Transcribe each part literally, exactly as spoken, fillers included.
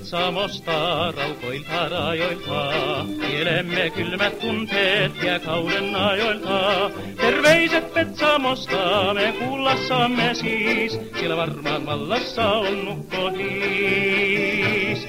Petsamosta, raukoilta rajoilta, kielemme kylmät tunteet ja kauden ajoilta. Terveiset Petsamosta me kuullassamme siis, siellä varmaan vallassa on nukkohiis.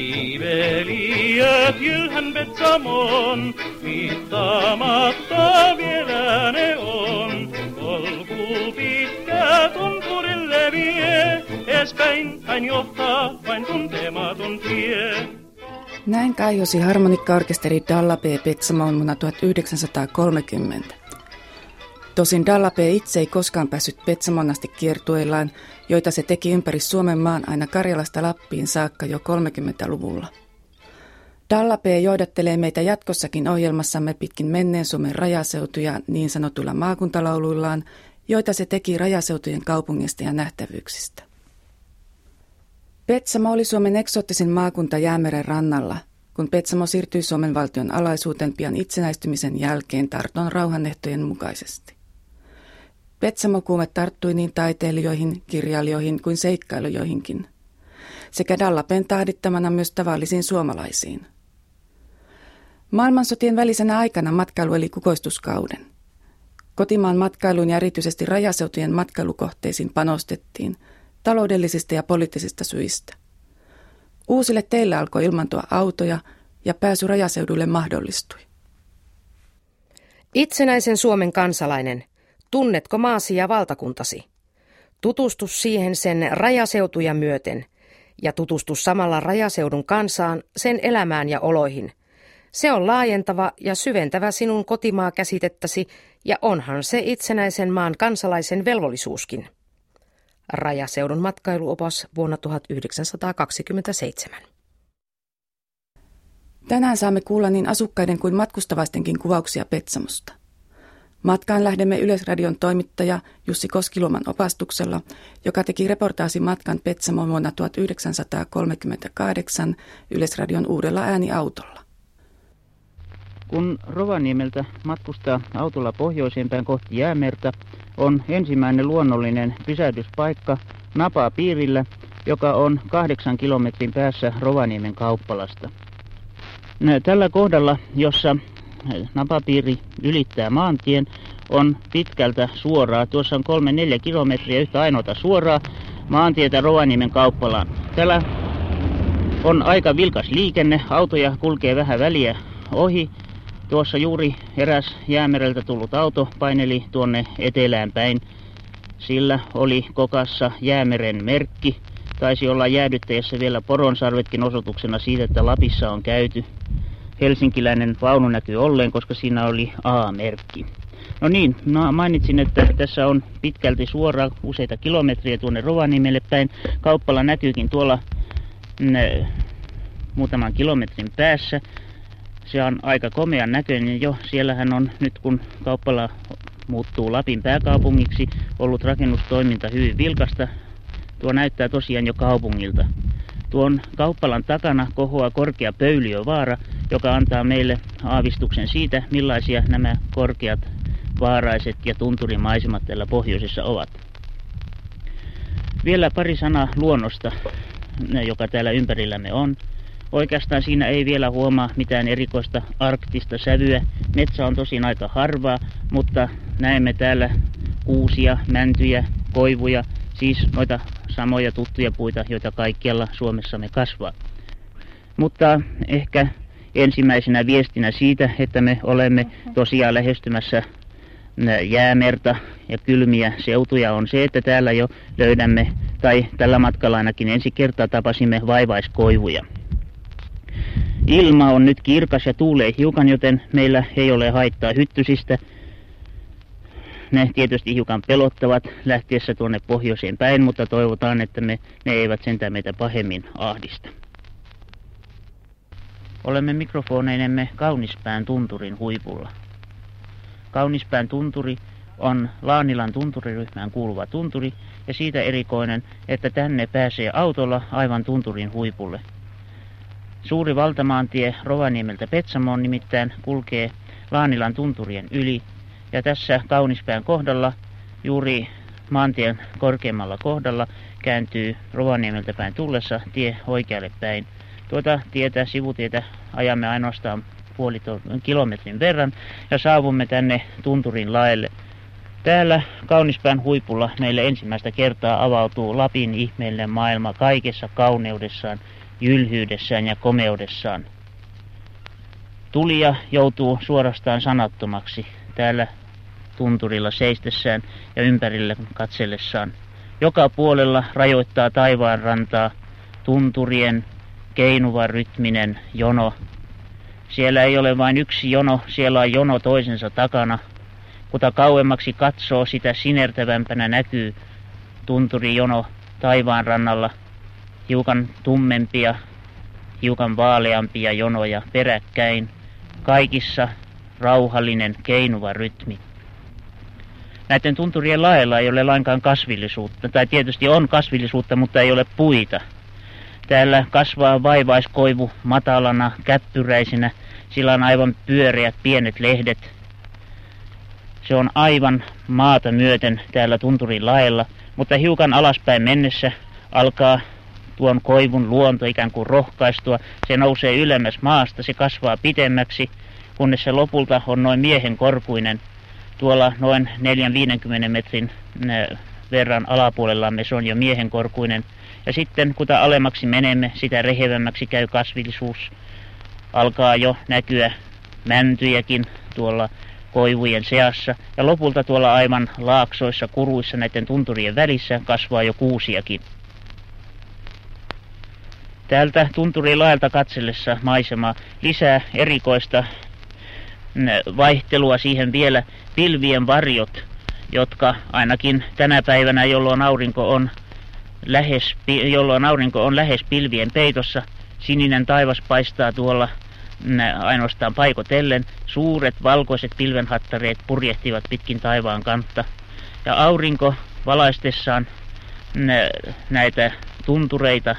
Kiiveliöt jylhän Petsamon, viittaamatta vielä ne on. Polku pitkä tunturille vie, eespäin hän johtaa vain tuntematon tie. Näin kaihosi harmonikkaorkesteri Dalla B Petsamoon vuonna tuhatyhdeksänsataakolmekymmentä. Tosin Dalla B itse ei koskaan päässyt Petsamoon asti kiertueillaan, joita se teki ympäri Suomen maan aina Karjalasta Lappiin saakka jo kolmekymmentäluvulla. Dalla B johdattelee meitä jatkossakin ohjelmassamme pitkin menneen Suomen rajaseutuja niin sanotuilla maakuntalauluillaan, joita se teki rajaseutujen kaupungista ja nähtävyyksistä. Petsamo oli Suomen eksoottisin maakunta Jäämeren rannalla, kun Petsamo siirtyi Suomen valtion alaisuuteen pian itsenäistymisen jälkeen Tarton rauhanehtojen mukaisesti. Petsamokuume tarttui niin taiteilijoihin, kirjailijoihin kuin seikkailujoihinkin, sekä Dalla B:n tahdittamana myös tavallisiin suomalaisiin. Maailmansotien välisenä aikana matkailu eli kukoistuskauden. Kotimaan matkailuun ja erityisesti rajaseutujen matkailukohteisiin panostettiin taloudellisista ja poliittisista syistä. Uusille teille alkoi ilmantua autoja ja pääsy rajaseudulle mahdollistui. Itsenäisen Suomen kansalainen, tunnetko maasi ja valtakuntasi? Tutustu siihen sen rajaseutuja myöten ja tutustu samalla rajaseudun kansaan, sen elämään ja oloihin. Se on laajentava ja syventävä sinun kotimaa-käsitettäsi ja onhan se itsenäisen maan kansalaisen velvollisuuskin. Rajaseudun matkailuopas vuonna tuhatyhdeksänsataakaksikymmentäseitsemän. Tänään saamme kuulla niin asukkaiden kuin matkustavaistenkin kuvauksia Petsamosta. Matkaan lähdemme Yleisradion toimittaja Jussi Koskiluoman opastuksella, joka teki reportaasi matkan Petsamoon vuonna tuhatyhdeksänsataakolmekymmentäkahdeksan Yleisradion uudella ääniautolla. Kun Rovaniemeltä matkustaa autolla pohjoisempään kohti Jäämerta, on ensimmäinen luonnollinen pysähdyspaikka Napapiirillä, joka on kahdeksan kilometrin päässä Rovaniemen kauppalasta. Tällä kohdalla, jossa Napapiiri ylittää maantien, on pitkältä suoraa. Tuossa on kolme neljä kilometriä yhtä ainoata suoraa maantietä Rovaniemen kauppalaan. Täällä on aika vilkas liikenne, autoja kulkee vähän väliä ohi. Tuossa juuri eräs Jäämereltä tullut auto paineli tuonne etelään päin. Sillä oli kokassa Jäämeren merkki. Taisi olla jäädyttäjässä vielä poronsarvetkin osoituksena siitä, että Lapissa on käyty. Helsinkiläinen vaunu näkyy olleen, koska siinä oli A-merkki. No niin, no mainitsin, että tässä on pitkälti suoraan useita kilometriä tuonne Rovaniemelle päin. Kauppala näkyykin tuolla ne, muutaman kilometrin päässä. Se on aika komean näköinen jo. Siellähän on nyt, kun Kauppala muuttuu Lapin pääkaupungiksi, ollut rakennustoiminta hyvin vilkasta. Tuo näyttää tosiaan jo kaupungilta. Tuon Kauppalan takana kohoaa korkea Pöyliövaara, joka antaa meille aavistuksen siitä, millaisia nämä korkeat, vaaraiset ja tunturimaisemat täällä pohjoisessa ovat. Vielä pari sanaa luonnosta, joka täällä ympärillämme on. Oikeastaan siinä ei vielä huomaa mitään erikoista arktista sävyä. Metsä on tosin aika harvaa, mutta näemme täällä kuusia, mäntyjä, koivuja, siis noita samoja tuttuja puita, joita kaikkialla Suomessamme kasvaa. Mutta ehkä ensimmäisenä viestinä siitä, että me olemme tosiaan lähestymässä Jäämerta ja kylmiä seutuja, on se, että täällä jo löydämme, tai tällä matkalla ainakin ensi kertaa tapasimme vaivaiskoivuja. Ilma on nyt kirkas ja tuulee hiukan, joten meillä ei ole haittaa hyttysistä. Ne tietysti hiukan pelottavat lähtiessä tuonne pohjoiseen päin, mutta toivotaan, että me, ne eivät sentään meitä pahemmin ahdista. Olemme mikrofoneinemme Kaunispään tunturin huipulla. Kaunispään tunturi on Laanilan tunturiryhmään kuuluva tunturi ja siitä erikoinen, että tänne pääsee autolla aivan tunturin huipulle. Suuri valtamaantie Rovaniemeltä Petsamoon nimittäin kulkee Laanilan tunturien yli ja tässä Kaunispään kohdalla, juuri maantien korkeammalla kohdalla, kääntyy Rovaniemeltä päin tullessa tie oikealle päin Tuota tietä, sivutietä ajamme ainoastaan puoli kilometrin verran ja saavumme tänne Tunturin laelle. Täällä Kaunispään huipulla meille ensimmäistä kertaa avautuu Lapin ihmeellinen maailma kaikessa kauneudessaan, jylhyydessään ja komeudessaan. Tulija joutuu suorastaan sanattomaksi täällä tunturilla seistessään ja ympärille katsellessaan. Joka puolella rajoittaa taivaan rantaa tunturien keinuva rytminen jono. Siellä ei ole vain yksi jono, siellä on jono toisensa takana. Kuta kauemmaksi katsoo, sitä sinertävämpänä näkyy tunturijono taivaan rannalla. Hiukan tummempia, hiukan vaaleampia jonoja peräkkäin. Kaikissa rauhallinen keinuva rytmi. Näiden tunturien laella ei ole lainkaan kasvillisuutta, tai tietysti on kasvillisuutta, mutta ei ole puita. Täällä kasvaa vaivaiskoivu matalana, käppyräisenä, sillä on aivan pyöreät pienet lehdet. Se on aivan maata myöten täällä Tunturin laella, mutta hiukan alaspäin mennessä alkaa tuon koivun luonto ikään kuin rohkaistua. Se nousee ylemmäs maasta, se kasvaa pitemmäksi, kunnes se lopulta on noin miehen korkuinen. Tuolla noin neljän viidenkymmenen metrin verran alapuolellamme se on jo miehen korkuinen. Ja sitten kun alemmaksi menemme, sitä rehevämmäksi käy kasvillisuus. Alkaa jo näkyä mäntyjäkin tuolla koivujen seassa. Ja lopulta tuolla aivan laaksoissa, kuruissa näiden tunturien välissä kasvaa jo kuusiakin. Täältä Tunturin laelta katsellessa maisema lisää erikoista vaihtelua siihen vielä pilvien varjot, jotka ainakin tänä päivänä, jolloin aurinko on lähes, jolloin aurinko on lähes pilvien peitossa, sininen taivas paistaa tuolla ainoastaan paikotellen. Suuret valkoiset pilvenhattareet purjehtivat pitkin taivaan kantta. Ja aurinko valaistessaan näitä tuntureita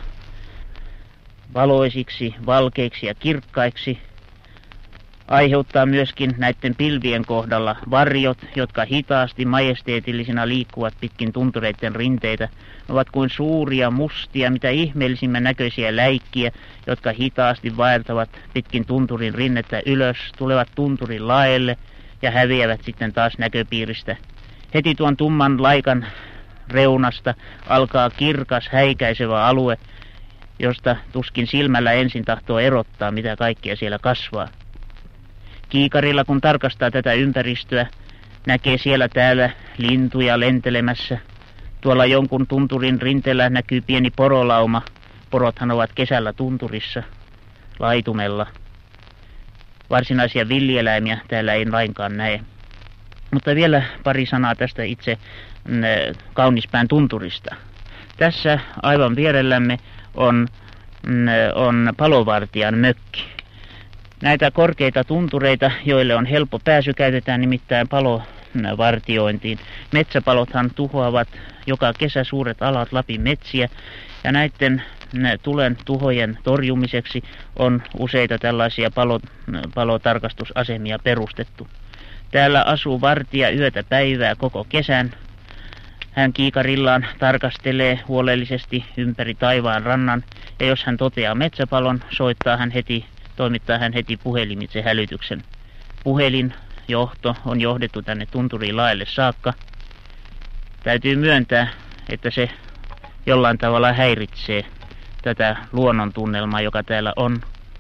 valoisiksi, valkeiksi ja kirkkaiksi aiheuttaa myöskin näiden pilvien kohdalla varjot, jotka hitaasti majesteetillisina liikkuvat pitkin tuntureiden rinteitä. Ne ovat kuin suuria mustia, mitä ihmeellisimmän näköisiä läikkiä, jotka hitaasti vaeltavat pitkin tunturin rinnettä ylös, tulevat tunturin laelle ja häviävät sitten taas näköpiiristä. Heti tuon tumman laikan reunasta alkaa kirkas, häikäisevä alue, josta tuskin silmällä ensin tahtoo erottaa, mitä kaikkea siellä kasvaa. Kiikarilla kun tarkastaa tätä ympäristöä, näkee siellä täällä lintuja lentelemässä. Tuolla jonkun tunturin rinteellä näkyy pieni porolauma. Porothan ovat kesällä tunturissa, laitumella. Varsinaisia villieläimiä täällä ei lainkaan näe. Mutta vielä pari sanaa tästä itse mm, Kaunispään tunturista. Tässä aivan vierellämme on, mm, on palovartijan mökki. Näitä korkeita tuntureita, joille on helppo pääsy, käytetään nimittäin palovartiointiin. Metsäpalothan tuhoavat joka kesä suuret alat Lapin metsiä, ja näiden tulen tuhojen torjumiseksi on useita tällaisia palo, palotarkastusasemia perustettu. Täällä asuu vartija yötä päivää koko kesän. Hän kiikarillaan tarkastelee huolellisesti ympäri taivaan rannan, ja jos hän toteaa metsäpalon, soittaa hän heti toimittaa hän heti puhelimitse hälytyksen. Puhelinjohto on johdettu tänne Tunturin laelle saakka. Täytyy myöntää, että se jollain tavalla häiritsee tätä luonnon tunnelmaa, joka täällä on.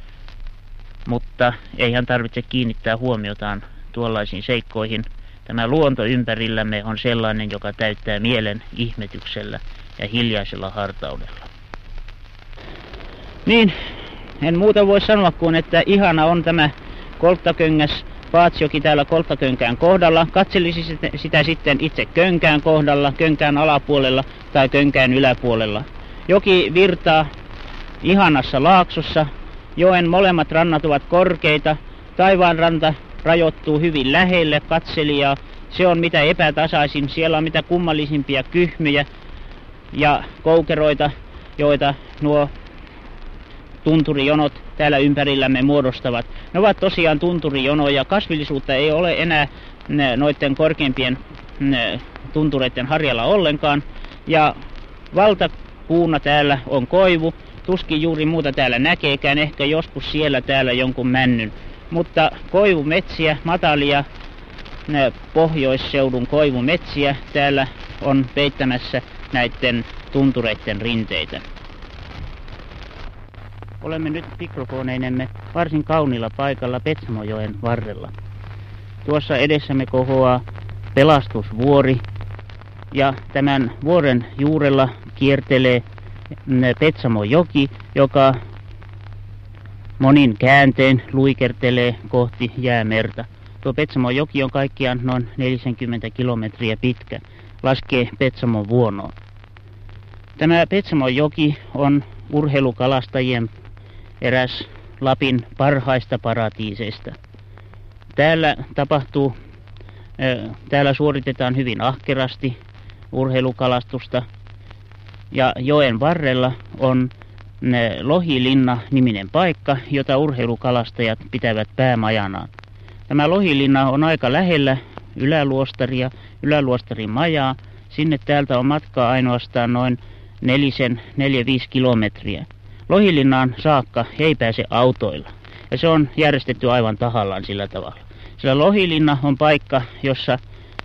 Mutta eihän tarvitse kiinnittää huomiotaan tuollaisiin seikkoihin. Tämä luonto ympärillämme on sellainen, joka täyttää mielen ihmetyksellä ja hiljaisella hartaudella. Niin. En muuta voi sanoa kuin, että ihana on tämä Kolttaköngäs Paatsjoki täällä Kolttakönkään kohdalla. Katselisi sitä sitten itse Könkään kohdalla, Könkään alapuolella tai Könkään yläpuolella. Joki virtaa ihanassa laaksossa. Joen molemmat rannat ovat korkeita. Taivaanranta rajoittuu hyvin lähelle katselijaa. Se on mitä epätasaisin. Siellä on mitä kummallisimpia kyhmyjä ja koukeroita, joita nuo tunturijonot täällä ympärillämme muodostavat. Ne ovat tosiaan tunturijonoja. Kasvillisuutta ei ole enää noiden korkeimpien tuntureiden harjalla ollenkaan. Ja valtapuuna täällä on koivu, tuskin juuri muuta täällä näkeekään, ehkä joskus siellä täällä jonkun männyn. Mutta koivumetsiä, matalia pohjoisseudun koivumetsiä täällä on peittämässä näiden tuntureiden rinteitä. Olemme nyt mikrofoneinemme varsin kauniilla paikalla Petsamojoen varrella. Tuossa edessämme kohoaa Pelastusvuori ja tämän vuoren juurella kiertelee Petsamojoki, joka monin kääntein luikertelee kohti Jäämerta. Tuo Petsamojoki on kaikkiaan noin neljäkymmentä kilometriä pitkä, laskee Petsamon vuonoon. Tämä Petsamojoki on urheilukalastajien eräs Lapin parhaista paratiiseista. Täällä tapahtuu, täällä suoritetaan hyvin ahkerasti urheilukalastusta ja joen varrella on Lohilinna-niminen paikka, jota urheilukalastajat pitävät päämajanaan. Tämä Lohilinna on aika lähellä Yläluostaria, Yläluostarin majaa. Sinne täältä on matkaa ainoastaan noin nelisen, neljä, viisi kilometriä. Lohilinnaan saakka ei pääse autoilla. Ja se on järjestetty aivan tahallaan sillä tavalla. Sillä Lohilinna on paikka, jossa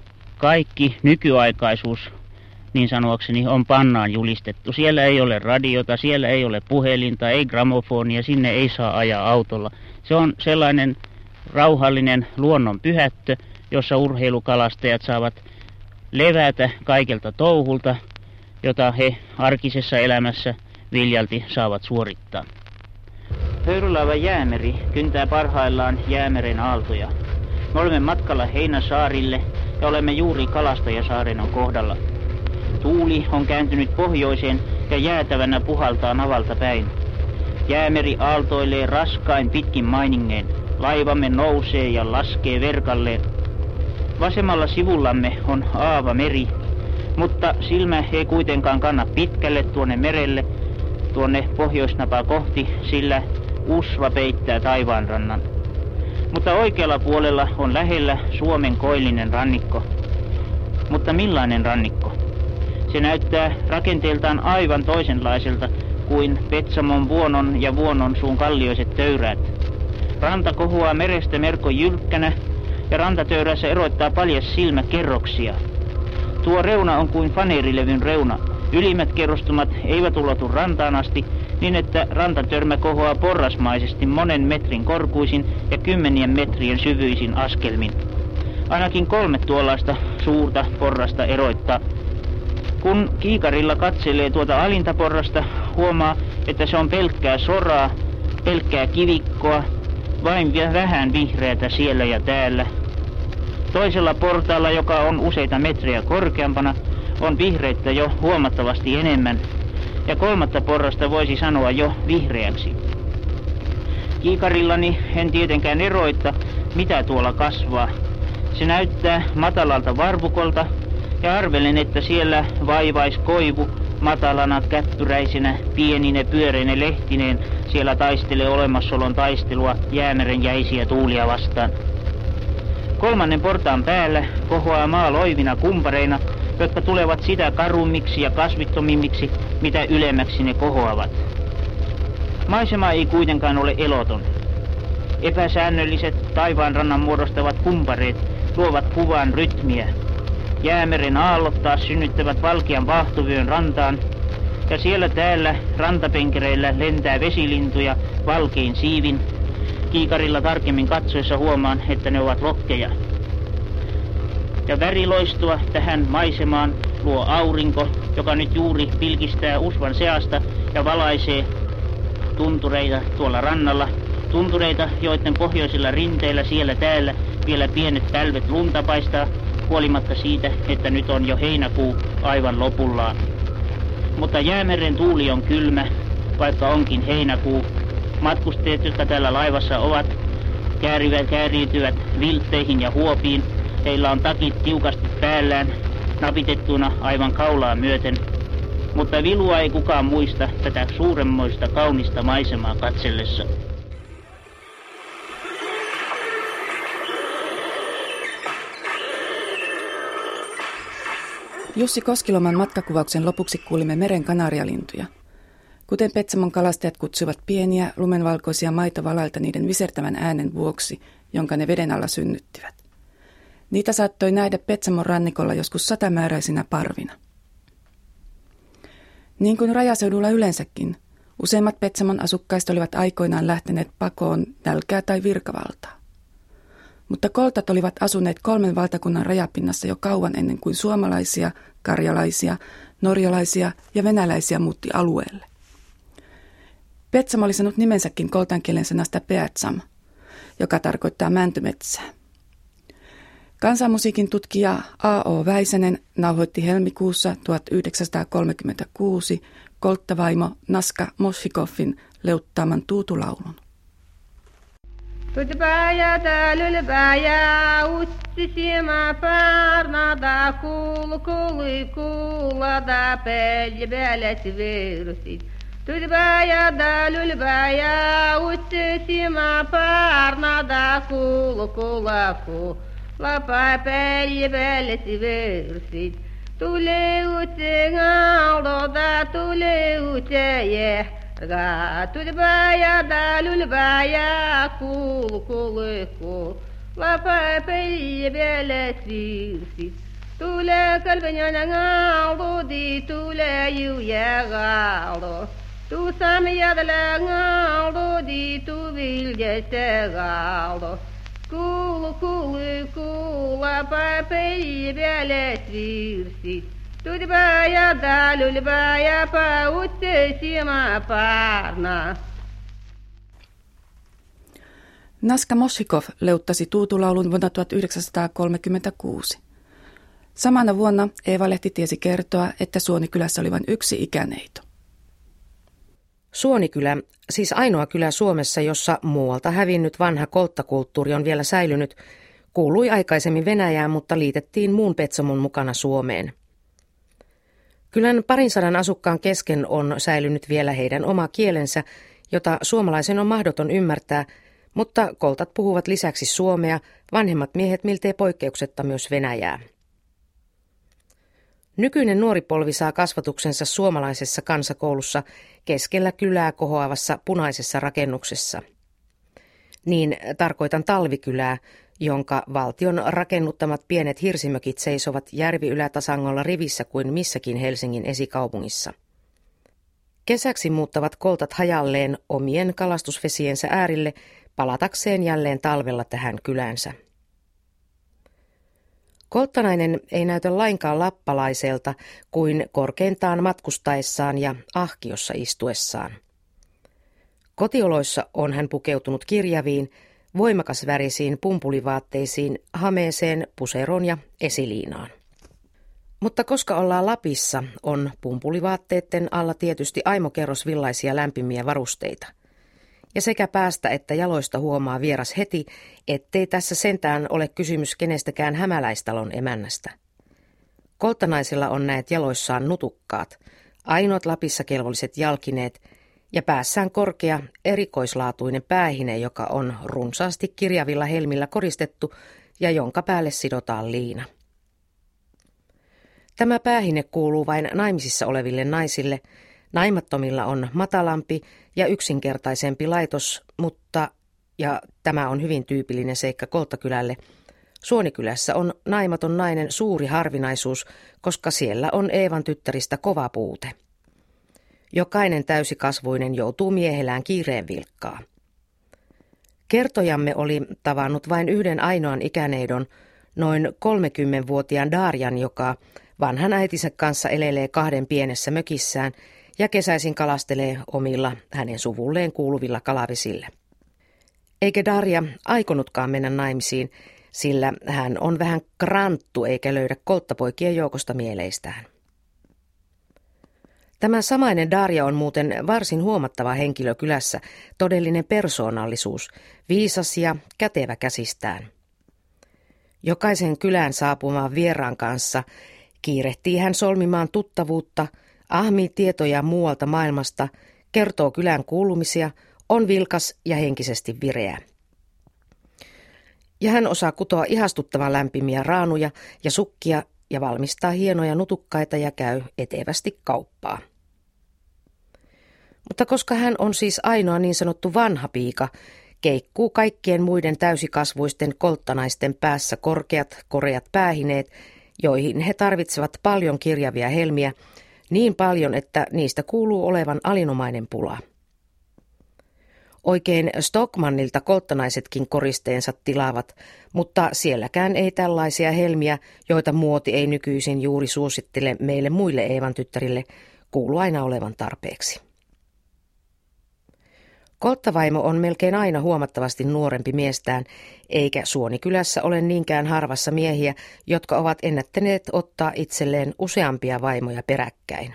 kaikki nykyaikaisuus, niin sanoakseni, on pannaan julistettu. Siellä ei ole radiota, siellä ei ole puhelinta, ei gramofonia, sinne ei saa ajaa autolla. Se on sellainen rauhallinen luonnon pyhättö, jossa urheilukalastajat saavat levätä kaikelta touhulta, jota he arkisessa elämässä viljalti saavat suorittaa. Höyrylaiva Jäämeri kyntää parhaillaan Jäämeren aaltoja. Me olemme matkalla Heinäsaarille ja olemme juuri Kalastajasaaren kohdalla. Tuuli on kääntynyt pohjoiseen ja jäätävänä puhaltaa navalta päin. Jäämeri aaltoilee raskain pitkin mainingeen. Laivamme nousee ja laskee verkalleen. Vasemmalla sivullamme on aava meri, mutta silmä ei kuitenkaan kanna pitkälle tuonne merelle, tuonne pohjoisnapaa kohti, sillä usva peittää taivaanrannan. Mutta oikealla puolella on lähellä Suomen koillinen rannikko. Mutta millainen rannikko? Se näyttää rakenteeltaan aivan toisenlaiselta kuin Petsamon vuonon ja vuonon suun kallioiset töyräät. Ranta kohoaa merestä merko jylkkänä ja rantatöyrässä eroittaa paljas silmä kerroksia. Tuo reuna on kuin faneerilevyn reuna. Ylimmät kerrostumat eivät ulotu rantaan asti niin, että rantatörmä kohoaa porrasmaisesti monen metrin korkuisin ja kymmenien metrien syvyisin askelmin. Ainakin kolme tuollaista suurta porrasta eroittaa. Kun kiikarilla katselee tuota alinta porrasta, huomaa, että se on pelkkää soraa, pelkkää kivikkoa, vain vähän vihreätä siellä ja täällä. Toisella portaalla, joka on useita metriä korkeampana, on vihreitä jo huomattavasti enemmän, ja kolmatta porrasta voisi sanoa jo vihreäksi. Kiikarillani en tietenkään eroita, mitä tuolla kasvaa. Se näyttää matalalta varvukolta, ja arvelen, että siellä vaivaiskoivu matalana käppyräisenä pienine pyöreine lehtineen siellä taistelee olemassaolon taistelua Jäämeren jäisiä tuulia vastaan. Kolmannen portaan päällä kohoaa maa loivina kumpareina, jotka tulevat sitä karummiksi ja kasvittomimmiksi, mitä ylemmäksi ne kohoavat. Maisema ei kuitenkaan ole eloton. Epäsäännölliset taivaanrannan muodostavat kumpareet luovat kuvan rytmiä. Jäämeren aallot taas synnyttävät valkean vaahtovyön rantaan, ja siellä täällä rantapenkereillä lentää vesilintuja valkein siivin. Kiikarilla tarkemmin katsoessa huomaan, että ne ovat lokkeja. Ja väriloistua tähän maisemaan luo aurinko, joka nyt juuri pilkistää usvan seasta ja valaisee tuntureita tuolla rannalla. Tuntureita, joiden pohjoisilla rinteillä siellä täällä vielä pienet pälvet lunta paistaa, huolimatta siitä, että nyt on jo heinäkuu aivan lopullaan. Mutta Jäämeren tuuli on kylmä, vaikka onkin heinäkuu. Matkustajat, jotka täällä laivassa ovat, käärivät, kääriytyvät viltteihin ja huopiin. Heillä on takit tiukasti päällään, napitettuna aivan kaulaa myöten. Mutta vilua ei kukaan muista tätä suuremmoista kaunista maisemaa katsellessa. Jussi Koskiloman matkakuvauksen lopuksi kuulimme meren kanarialintuja. kuten Petsamon kalastajat kutsuivat pieniä lumenvalkoisia maitovalailta niiden visertävän äänen vuoksi, jonka ne veden alla synnyttivät. Niitä saattoi nähdä Petsamon rannikolla joskus satamääräisinä parvina. Niin kuin rajaseudulla yleensäkin, useimmat Petsamon asukkaista olivat aikoinaan lähteneet pakoon nälkää tai virkavaltaa. Mutta koltat olivat asuneet kolmen valtakunnan rajapinnassa jo kauan ennen kuin suomalaisia, karjalaisia, norjalaisia ja venäläisiä muutti alueelle. Petsamo oli saanut nimensäkin koltankielen sanasta Peatsam, joka tarkoittaa mäntymetsää. Kansanmusiikin tutkija A O Väisänen nauhoitti helmikuussa tuhatyhdeksänsataakolmekymmentäkuusi kolttavaimo Naska Moshikovin leuttaaman tuutulaulun. Tutbaya dalulbaya utsisima parnada kul kuli kulada pelbelet virsit. Tutbaya dalulbaya utsisima parnada kul kulaku la pelbelet virsit. Tule utsengaldo da tule uteye. Ga tutbaya dalulbaya kul kuliku la papai bele sirsi tule kalbanya ngaldo di tule yu ya galdo tu samya dala ngaldo di tu vil jeste galdo kul kuliku la papai bele sirsi Tutbaya dalulbaya pa uttesima parna. Naska Moshikov leuttasi tuutulaulun vuonna tuhatyhdeksänsataakolmekymmentäkuusi. Samana vuonna Eeva-lehti tiesi kertoa, että Suonikylässä oli vain yksi ikäneito. Suonikylä, siis ainoa kylä Suomessa, jossa muualta hävinnyt vanha kolttakulttuuri on vielä säilynyt, kuului aikaisemmin Venäjään, mutta liitettiin muun Petsamon mukana Suomeen. Kylän parin sadan asukkaan kesken on säilynyt vielä heidän oma kielensä, jota suomalaisen on mahdoton ymmärtää, mutta koltat puhuvat lisäksi suomea, vanhemmat miehet miltei poikkeuksetta myös venäjää. Nykyinen nuori polvi saa kasvatuksensa suomalaisessa kansakoulussa keskellä kylää kohoavassa punaisessa rakennuksessa. Niin tarkoitan talvikylää, jonka valtion rakennuttamat pienet hirsimökit seisovat järvi-ylätasangolla rivissä kuin missäkin Helsingin esikaupungissa. Kesäksi muuttavat koltat hajalleen omien kalastusvesiensä äärille palatakseen jälleen talvella tähän kylänsä. Kolttanainen ei näytä lainkaan lappalaiselta kuin korkeintaan matkustaessaan ja ahkiossa istuessaan. Kotioloissa on hän pukeutunut kirjaviin, voimakasvärisiin pumpulivaatteisiin, hameeseen, puseroon ja esiliinaan. Mutta koska ollaan Lapissa, on pumpulivaatteiden alla tietysti aimokerros villaisia lämpimiä varusteita. Ja sekä päästä että jaloista huomaa vieras heti, ettei tässä sentään ole kysymys kenestäkään hämäläistalon emännästä. Kolttanaisilla on näet jaloissaan nutukkaat, ainoat Lapissa kelvolliset jalkineet, ja päässään korkea, erikoislaatuinen päähine, joka on runsaasti kirjavilla helmillä koristettu ja jonka päälle sidotaan liina. Tämä päähine kuuluu vain naimisissa oleville naisille. Naimattomilla on matalampi ja yksinkertaisempi laitos, mutta, ja tämä on hyvin tyypillinen seikka Kolttakylälle, Suonikylässä on naimaton nainen suuri harvinaisuus, koska siellä on Eevan tyttäristä kova puute. Jokainen täysikasvuinen joutuu miehelään kiireen vilkkaa. Kertojamme oli tavannut vain yhden ainoan ikäneidon, noin kolmekymmenvuotiaan Darjan, joka vanhan äitinsä kanssa elelee kahden pienessä mökissään ja kesäisin kalastelee omilla hänen suvulleen kuuluvilla kalavesillä. Eikä Darja aikonutkaan mennä naimisiin, sillä hän on vähän kranttu eikä löydä kolttapoikien joukosta mieleistään. Tämä samainen Darja on muuten varsin huomattava henkilö kylässä, todellinen persoonallisuus, viisas ja kätevä käsistään. Jokaisen kylään saapumaan vieraan kanssa kiirehtii hän solmimaan tuttavuutta, ahmii tietoja muualta maailmasta, kertoo kylän kuulumisia, on vilkas ja henkisesti vireä. Ja hän osaa kutoa ihastuttavan lämpimiä raanuja ja sukkia ja valmistaa hienoja nutukkaita ja käy etevästi kauppaa. Mutta koska hän on siis ainoa niin sanottu vanha piika, keikkuu kaikkien muiden täysikasvuisten kolttanaisten päässä korkeat, koreat päähineet, joihin he tarvitsevat paljon kirjavia helmiä, niin paljon, että niistä kuuluu olevan alinomainen pula. Oikein Stockmannilta kolttanaisetkin koristeensa tilaavat, mutta sielläkään ei tällaisia helmiä, joita muoti ei nykyisin juuri suosittele meille muille Eevan tyttärille, kuulu aina olevan tarpeeksi. Kolttavaimo on melkein aina huomattavasti nuorempi miestään, eikä Suonikylässä ole niinkään harvassa miehiä, jotka ovat ennättäneet ottaa itselleen useampia vaimoja peräkkäin.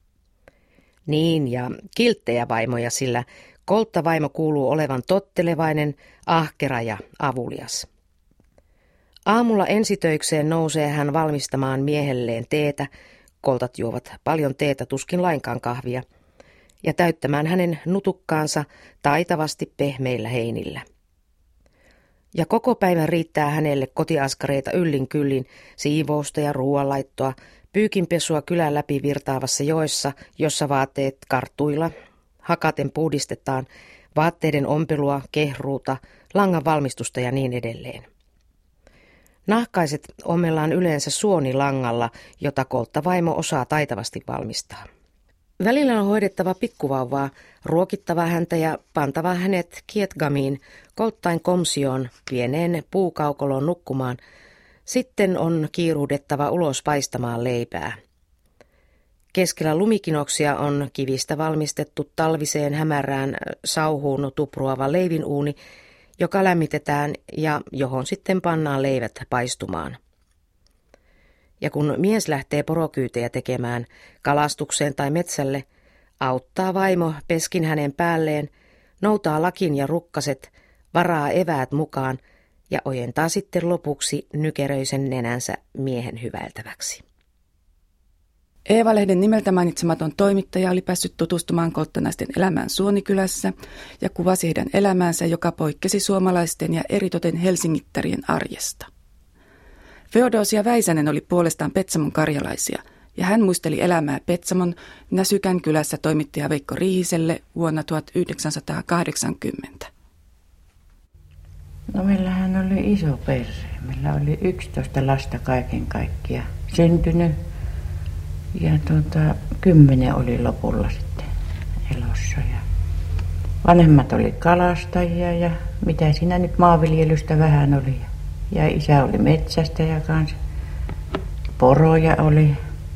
Niin, ja kilttejä vaimoja, sillä kolttavaimo kuuluu olevan tottelevainen, ahkera ja avulias. Aamulla ensitöikseen nousee hän valmistamaan miehelleen teetä, koltat juovat paljon teetä, tuskin lainkaan kahvia, ja täyttämään hänen nutukkaansa taitavasti pehmeillä heinillä. Ja koko päivän riittää hänelle kotiaskareita yllin kyllin, siivousta ja ruoanlaittoa, pyykinpesua kylän läpi virtaavassa joessa, jossa vaatteet kartuilla hakaten puhdistetaan, vaatteiden ompelua, kehruuta, langan valmistusta ja niin edelleen. Nahkaiset ommellaan yleensä suonilangalla, jota kolttavaimo osaa taitavasti valmistaa. Välillä on hoidettava pikkuvauvaa, ruokittava häntä ja pantava hänet kietgamiin, kolttain komsioon, pieneen puukaukoloon nukkumaan. Sitten on kiiruhdettava ulos paistamaan leipää. Keskellä lumikinoksia on kivistä valmistettu talviseen hämärään sauhuun tupruava leivinuuni, joka lämmitetään ja johon sitten pannaan leivät paistumaan. Ja kun mies lähtee porokyytejä tekemään kalastukseen tai metsälle, auttaa vaimo peskin hänen päälleen, noutaa lakin ja rukkaset, varaa eväät mukaan ja ojentaa sitten lopuksi nykeröisen nenänsä miehen hyväiltäväksi. Eeva-lehden nimeltä mainitsematon toimittaja oli päässyt tutustumaan kolttanaisten elämään Suonikylässä ja kuvasi heidän elämäänsä, joka poikkesi suomalaisten ja eritoten helsingittarien arjesta. Feodosia Väisänen oli puolestaan Petsamon karjalaisia, ja hän muisteli elämää Petsamon Näsykän kylässä toimittaja Veikko Riihiselle vuonna tuhatyhdeksänsataakahdeksankymmentä. No meillähän oli iso perhe. Meillä oli yksitoista lasta kaiken kaikkiaan syntynyt. Ja tuota, kymmenen oli lopulla sitten elossa. Ja vanhemmat oli kalastajia ja mitä siinä nyt maanviljelystä vähän oli. Ja isä oli metsästäjä kanssa. Poroja oli.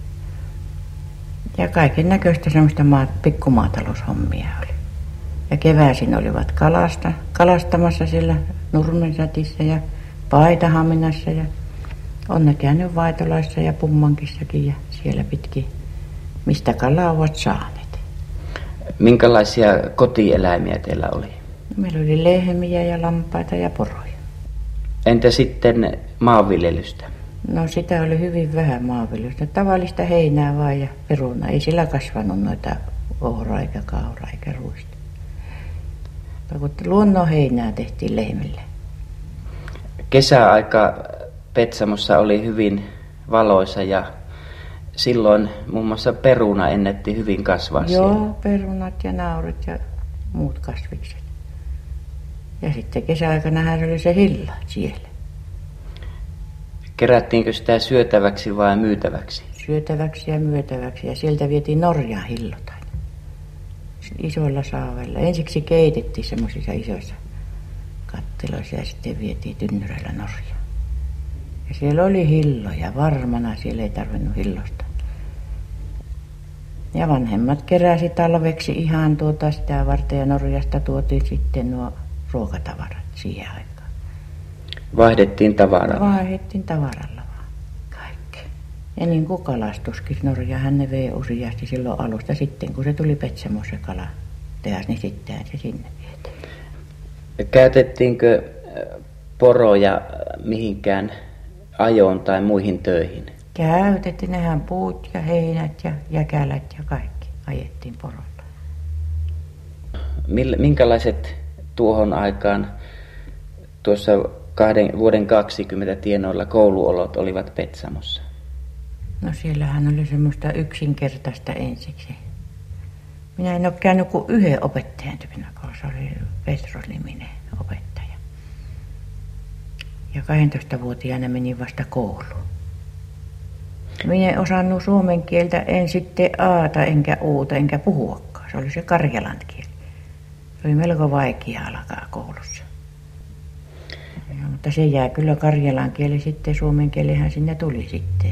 Ja kaiken näköistä semmoista maat, pikkumaataloushommia oli. Ja keväisin olivat kalasta, kalastamassa siellä Nurmensätissä ja Paitahaminassa ja on ne käynyt Vaitolaissa ja Pummankissakin ja siellä pitkin, mistä kalaa ovat saaneet. Minkälaisia kotieläimiä teillä oli? Meillä oli lehmiä ja lampaita ja poroja. Entä sitten maanviljelystä? No sitä oli hyvin vähän maanviljelystä. Tavallista heinää vaan ja peruna. Ei sillä kasvanut noita ohraa eikä kauraa eikä ruista. Luonnon heinää tehtiin lehmille. Kesäaika Petsamossa oli hyvin valoisa ja silloin muun muassa peruna ennätti hyvin kasvaa. Joo, siellä. perunat ja naurit ja muut kasvikset. Ja sitten kesäaikana oli se hilla siellä. Kerättiinkö sitä syötäväksi vai myytäväksi? Syötäväksi ja myytäväksi ja sieltä vietiin Norjaan hillot aina. Isoilla saaveilla. Ensiksi keitettiin semmoisissa isoissa kattiloissa ja sitten vietiin tynnyreillä Norjaan. Ja siellä oli hilloja varmana, siellä ei tarvinnut hillosta. Ja vanhemmat keräsi talveksi ihan tuota sitä varten ja Norjasta tuotiin sitten nuo ruokatavarat siihen aikaan. Vaihdettiin tavaralla? Vaihdettiin tavaralla vaan kaikki. Ja niin kuin kalastuskin Norjahan ne vei useasti silloin alusta sitten, kun se tuli Petsamon se kalatehas, niin sitten se sinne vietiin. Käytettiinkö poroja mihinkään ajoon tai muihin töihin? Käytettiin nehän puut ja heinät ja jäkälät ja kaikki ajettiin porolla. Minkälaiset tuohon aikaan tuossa kahden, vuoden kaksikymmentä tienoilla kouluolot olivat Petsamossa? No siellähän oli semmoista yksinkertaista ensiksi. Minä en ole käynyt kuin yhden opettajan tykönä, kun se oli Petros-niminen opettaja. Ja kaksitoistavuotiaana menin vasta kouluun. Minä en osannut suomen kieltä, en sitten aata enkä uuta enkä puhuakaan. Se oli se karjalan kieli. Se oli melko vaikea alkaa koulussa. Ja, mutta se jää kyllä karjalan kieli sitten, suomen kielihän sinne tuli sitten.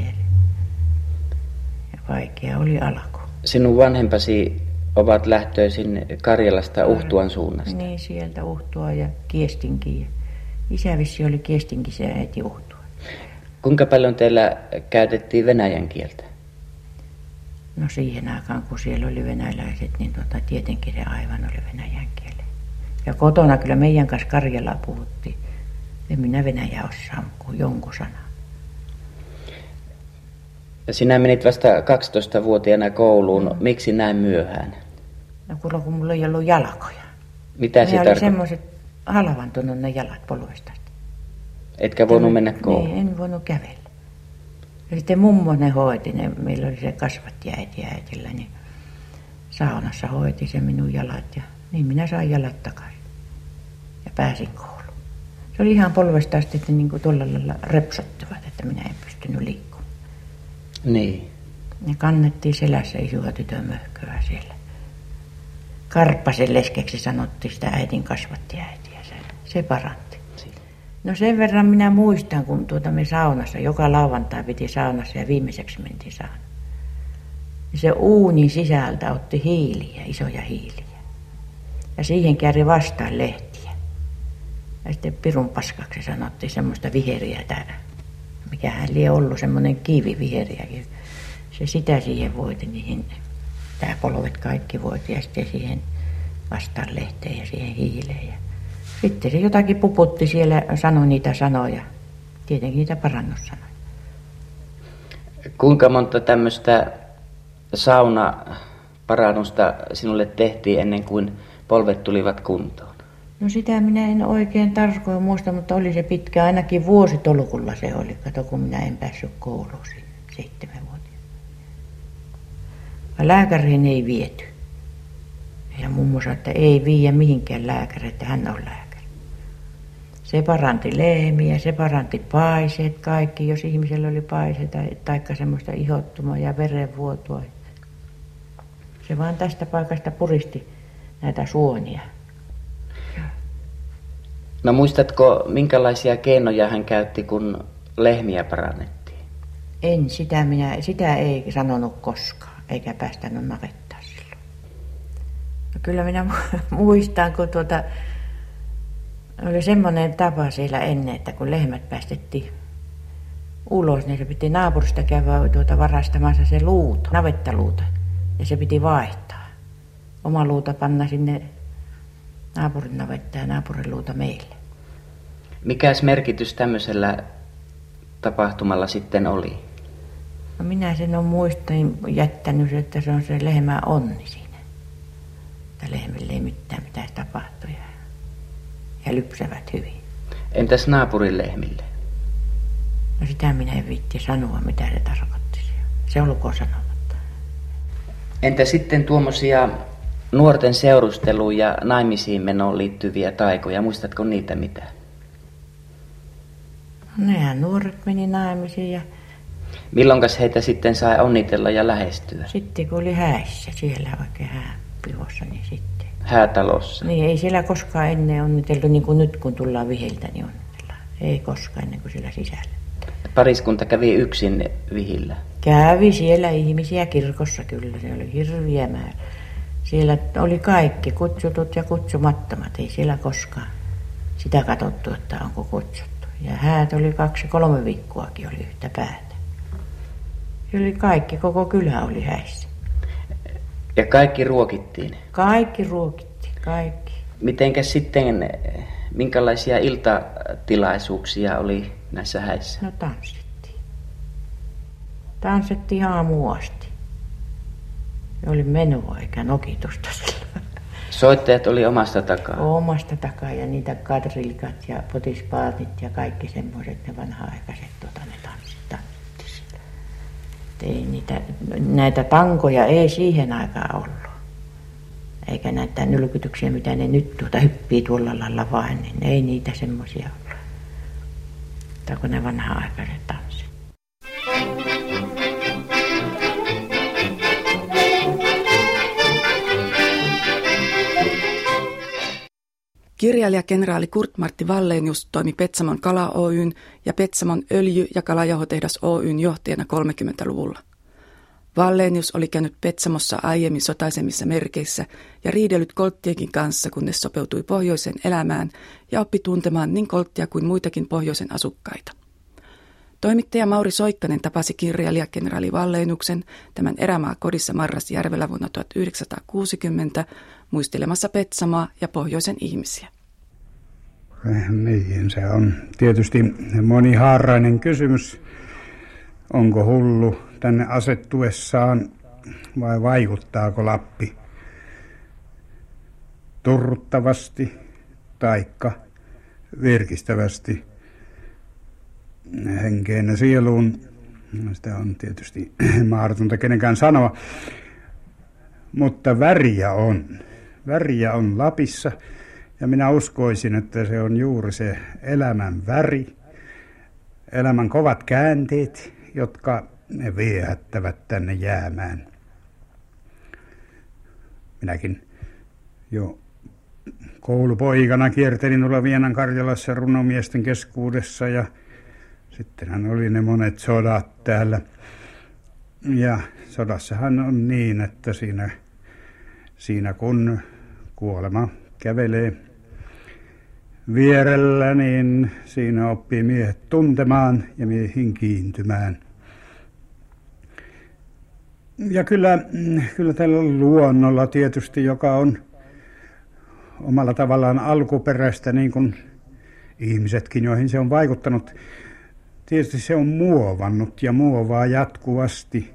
Ja vaikea oli alku. Sinun vanhempasi ovat lähtöisin Karjalasta Uhtuan suunnasta. Niin, sieltä Uhtua ja Kiestinkiin. Isä vissi oli Kiestinkissä ja äiti Uhtua. Kuinka paljon teillä käytettiin venäjän kieltä? No siihen aikaan, kun siellä oli venäläiset, niin tuota, tietenkin se aivan oli venäjän kieli. Ja kotona kyllä meidän kanssa Karjalaa puhuttiin. En minä venäjä osaa kuin jonkun sanan. Sinä menit vasta kaksitoistavuotiaana kouluun. Mm. Miksi näin myöhään? No kun, kun mulla ei ollut jalkoja. Mitä se tarkoittaa? Semmoiset halvaantunut ne jalat polvesta. Etkä voinut mennä kouluun? Niin, en voinut kävellä. Ja sitten mummo ne hoiti, ne, meillä oli se kasvattiäiti ja äitillä, niin saunassa hoiti se minun jalat ja niin minä sain jalat takaisin. Ja pääsin kouluun. Se oli ihan polvesta asti, että niin kuin tuolla lailla repsottuvat, että minä en pystynyt liikkumaan. Niin. Ne kannettiin selässä isua tytön möhköä siellä. Karppasen leskeksi sanottiin sitä äitin kasvattiäitiä. Se, se paranti. No sen verran minä muistan, kun tuota me saunassa, joka lauantai piti saunassa ja viimeiseksi mentiin saunaan. Se uunin sisältä otti hiiliä, isoja hiiliä. Ja siihen kääri vastaan lehtiä. Ja sitten pirun paskaksi sanottiin semmoista viheriä täällä. Mikähän lie ollut semmoinen kivi viheriäkin. Se sitä siihen voiti, niihin tää polvet kaikki voiti ja sitten siihen vastaan lehteen ja siihen hiileen. Ja sitten se jotakin puputti siellä, sanoi niitä sanoja. Tietenkin niitä parannussanoja. Kuinka monta tämmöistä saunaparannusta sinulle tehtiin ennen kuin polvet tulivat kuntoon? No sitä minä en oikein tarkoin muista, mutta oli se pitkä. Ainakin vuositolkulla se oli. Kato, kun minä en päässyt kouluun sinne seitsemänvuotiaana. Lääkäriin ei viety. Ja mummo sanoi, että ei viiä mihinkään lääkäriin, että hän on lääkäri. Se paranti lehmiä, se paranti paiseet, kaikki, jos ihmisellä oli paiseita, taikka semmoista ihottumaa ja verenvuotoa. Se vaan tästä paikasta puristi näitä suonia. No muistatko, minkälaisia keinoja hän käytti, kun lehmiä parannettiin? En, sitä, minä, sitä ei sanonut koskaan, eikä päästänyt navettaa silloin. No kyllä minä muistan, kun tuota, oli semmoinen tapa siellä ennen, että kun lehmät päästettiin ulos, niin se piti naapurista käydä tuota varastamassa se luuto, navettaluuto, ja se piti vaihtaa. Oma luuta panna sinne naapurin navetta ja naapurin luuta meille. Mikäs merkitys tämmöisellä tapahtumalla sitten oli? No minä sen on muistin jättänyt, että se on se lehmän onni siinä. Että lehmille ei mitään pitäisi tapahtua ja, ja lypsävät hyvin. Entäs naapurin lehmille? No sitä minä en viitti sanoa, mitä se tarkoitti. Se olkoon sanomatta. Entä sitten tuommoisia nuorten seurusteluun ja naimisiin menoon liittyviä taikoja, muistatko niitä mitään? No nehän nuoret meni naimisiin ja... Milloinkas heitä sitten sai onnitella ja lähestyä? Sitten kun oli häissä, siellä oikein hääpihossa, niin sitten... Häätalossa? Niin, ei siellä koskaan ennen onniteltu, niin kuin nyt kun tullaan viheltä, niin onnitellaan. Ei koskaan ennen kuin siellä sisällä. Pariskunta kävi yksin vihillä? Kävi siellä ihmisiä kirkossa kyllä, se oli hirviä määrä. Siellä oli kaikki, kutsutut ja kutsumattomat, ei siellä koskaan sitä katsottu, että onko kutsuttu. Ja häät oli kaksi, kolme viikkoakin oli yhtä päätä. Se oli kaikki, koko kylä oli häissä. Ja kaikki ruokittiin? Kaikki ruokittiin, kaikki. Mitenkäs sitten, minkälaisia iltatilaisuuksia oli näissä häissä? No tanssittiin. Tanssittiin aamuun asti. Se oli menua eikä nokitusta sillä. Soittajat oli omasta takaa? Omasta takaa ja niitä kadrilkat ja potispaatit ja kaikki semmoiset, ne vanha-aikaiset tuota, ne tanssit tanssittiin sillä. Ei niitä, näitä tankoja ei siihen aikaan ollut. eikä näitä nylkytyksiä, mitä ne nyt tuota hyppii tuolla lailla vain, niin ei niitä semmoisia ole. Tai kun ne vanha-aikaiset tanssit. Kirjailija kenraali Kurt Martti Wallenius toimi Petsamon Kala Oyn ja Petsamon öljy- ja kalajauhotehdas Oyn johtajana kolmekymmentäluvulla. Wallenius oli käynyt Petsamossa aiemmin sotaisemmissa merkeissä ja riidellyt kolttienkin kanssa, kunnes sopeutui pohjoisen elämään ja oppi tuntemaan niin kolttia kuin muitakin pohjoisen asukkaita. Toimittaja Mauri Soikkanen tapasi kirjailija kenraali Walleniuksen tämän erämaakodissa Marrasjärvellä vuonna tuhatyhdeksänsataakuusikymmentä muistelemassa Petsamoa ja pohjoisen ihmisiä. Niin, se on tietysti monihaarainen kysymys. Onko hullu tänne asettuessaan vai vaikuttaako Lappi turruttavasti taikka virkistävästi henkeen ja sieluun? Sitä on tietysti mahdotonta kenenkään sanoa, mutta väriä on. Väriä on Lapissa ja minä uskoisin, että se on juuri se elämän väri, elämän kovat käänteet, jotka ne viehättävät tänne jäämään. Minäkin jo koulupoikana kiertelin tuolla Vienan Karjalassa runomiesten keskuudessa ja sittenhän oli ne monet sodat täällä. Ja sodassahan on niin, että siinä, siinä kun kuolema kävelee vierellä, niin siinä oppii miehet tuntemaan ja miehiin kiintymään. Ja kyllä, kyllä tällä luonnolla tietysti, joka on omalla tavallaan alkuperäistä, niin kuin ihmisetkin, joihin se on vaikuttanut, tietysti se on muovannut ja muovaa jatkuvasti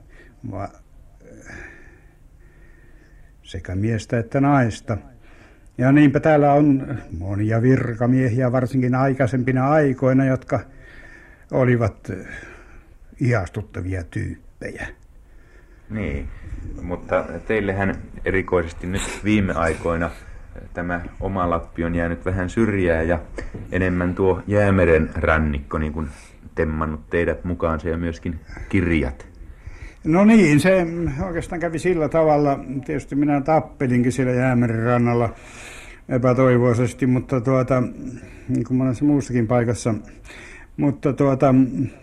sekä miestä että naista. Ja niinpä täällä on monia virkamiehiä, varsinkin aikaisempina aikoina, jotka olivat ihastuttavia tyyppejä. Niin, mutta teillehän erikoisesti nyt viime aikoina tämä oma Lappi on jäänyt vähän syrjään ja enemmän tuo Jäämeren rannikko niin kuin temmannut teidät mukaansa ja myöskin kirjat. No niin, se oikeastaan kävi sillä tavalla. Tietysti minä tappelinkin siellä Jäämeren rannalla epätoivoisesti, mutta tuota, niin kuin monessa muussakin paikassa. Mutta tuota,